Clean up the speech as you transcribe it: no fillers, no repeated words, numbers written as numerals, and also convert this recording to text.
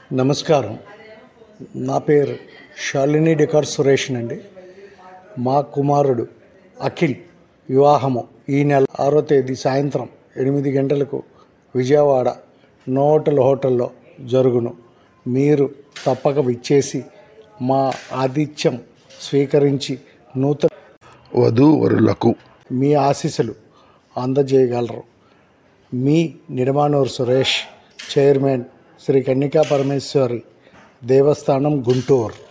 నమస్కారం. నా పేరు శాలిని డెకార్ సురేష్ అండి. మా కుమారుడు అఖిల్ వివాహము ఈ నెల 6వ తేదీ సాయంత్రం 8 గంటలకు విజయవాడ నోవోటల్ హోటల్లో జరుగును. మీరు తప్పక విచ్చేసి మా ఆతిథ్యం స్వీకరించి నూతన వధూవరులకు మీ ఆశీస్సులు అందజేయగలరు. మీ నిడమానూరు సురేష్, చైర్మన్ శ్రీ కన్యకా పరమేశ్వరి దేవస్థానం, గుంటూరు.